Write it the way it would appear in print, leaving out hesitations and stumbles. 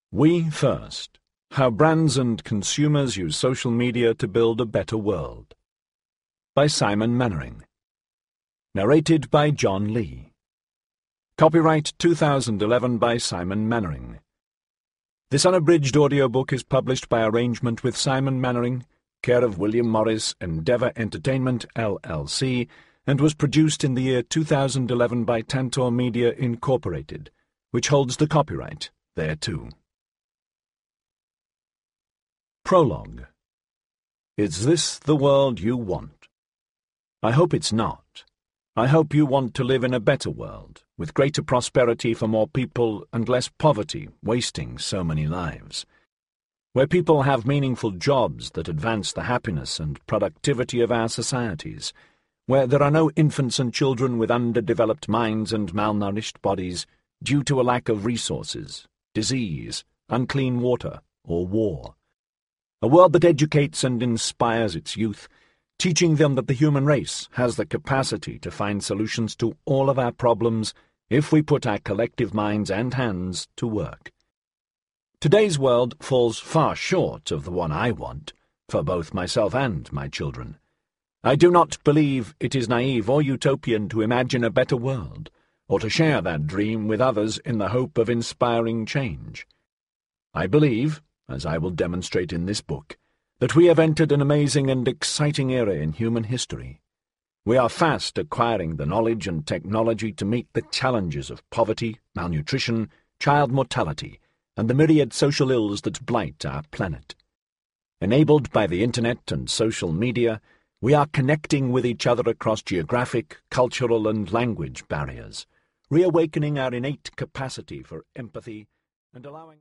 We First: How Brands and Consumers Use Social Media to Build a Better World, by Simon Mainwaring. Narrated by John Lee. Copyright 2011 by Simon Mainwaring. This unabridged audiobook is published by arrangement with Simon Mainwaring, care of William Morris Endeavour Entertainment, LLC, and was produced in the year 2011 by Tantor Media Incorporated, which holds the copyright thereto. Prologue. Is this the world you want? I hope it's not. I hope you want to live in a better world, with greater prosperity for more people and less poverty wasting so many lives, where people have meaningful jobs that advance the happiness and productivity of our societies, where there are no infants and children with underdeveloped minds and malnourished bodies due to a lack of resources, disease, unclean water, or war. A world that educates and inspires its youth, teaching them that the human race has the capacity to find solutions to all of our problems if we put our collective minds and hands to work. Today's world falls far short of the one I want, for both myself and my children. I do not believe it is naive or utopian to imagine a better world, or to share that dream with others in the hope of inspiring change. I believe, as I will demonstrate in this book, that we have entered an amazing and exciting era in human history. We are fast acquiring the knowledge and technology to meet the challenges of poverty, malnutrition, child mortality, and the myriad social ills that blight our planet. Enabled by the internet and social media, we are connecting with each other across geographic, cultural, and language barriers, reawakening our innate capacity for empathy and allowing